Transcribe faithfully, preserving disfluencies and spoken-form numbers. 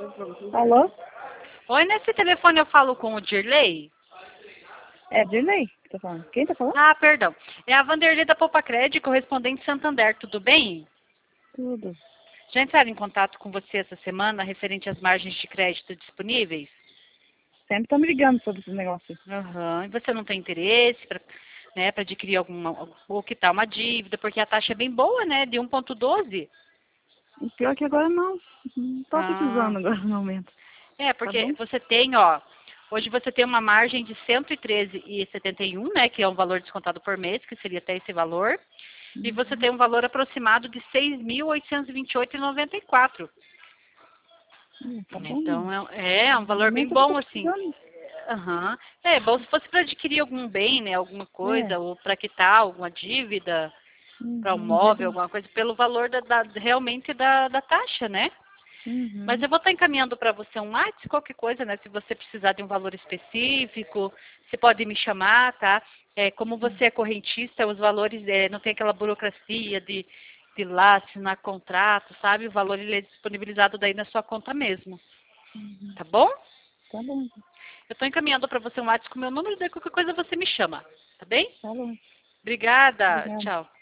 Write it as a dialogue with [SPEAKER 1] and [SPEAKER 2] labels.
[SPEAKER 1] Alô?
[SPEAKER 2] Oi, nesse telefone eu falo com o Dirley?
[SPEAKER 1] É Dirley que tá falando. Quem tá falando?
[SPEAKER 2] Ah, perdão. É a Vanderlei da Poupa Crédito, correspondente Santander, tudo bem?
[SPEAKER 1] Tudo.
[SPEAKER 2] Já entraram em contato com você essa semana referente às margens de crédito disponíveis?
[SPEAKER 1] Sempre tá me ligando sobre esse negócio.
[SPEAKER 2] Aham. E você não tem interesse para né, para adquirir alguma, ou que tal uma dívida, porque a taxa é bem boa, né, de um ponto doze.
[SPEAKER 1] O pior é que agora não. Não tô
[SPEAKER 2] Ah,
[SPEAKER 1] precisando agora no momento.
[SPEAKER 2] é,
[SPEAKER 1] Tá
[SPEAKER 2] porque
[SPEAKER 1] bom?
[SPEAKER 2] você tem, ó, hoje você tem uma margem de cento e treze vírgula setenta e um, né, que é um valor descontado por mês, que seria até esse valor, e você
[SPEAKER 1] Uhum.
[SPEAKER 2] tem um valor aproximado de seis mil oitocentos e vinte e oito reais e noventa e quatro.
[SPEAKER 1] Hum, tá bom, né?
[SPEAKER 2] Então, é, é um
[SPEAKER 1] No
[SPEAKER 2] valor bem
[SPEAKER 1] momento eu não tô
[SPEAKER 2] bom, assim.
[SPEAKER 1] precisando.
[SPEAKER 2] Aham. É, bom se fosse para adquirir algum bem, né, alguma
[SPEAKER 1] É.
[SPEAKER 2] coisa, ou para quitar alguma dívida, para um
[SPEAKER 1] Uhum,
[SPEAKER 2] móvel,
[SPEAKER 1] verdade.
[SPEAKER 2] alguma coisa, pelo valor da, da- realmente da, da taxa, né? Mas
[SPEAKER 1] Uhum.
[SPEAKER 2] eu vou estar encaminhando para você um WhatsApp, qualquer coisa, né? Se você precisar de um valor específico, você pode me chamar, tá? É, como você é correntista, os valores, é, não tem aquela burocracia de, de ir lá assinar contrato, sabe? O valor ele é disponibilizado daí na sua conta mesmo,
[SPEAKER 1] Uhum.
[SPEAKER 2] tá bom?
[SPEAKER 1] Tá bom.
[SPEAKER 2] Eu estou encaminhando para você um WhatsApp com o meu número, daí qualquer coisa você me chama, tá bem?
[SPEAKER 1] Tá bom.
[SPEAKER 2] Obrigada,
[SPEAKER 1] Obrigada.
[SPEAKER 2] tchau.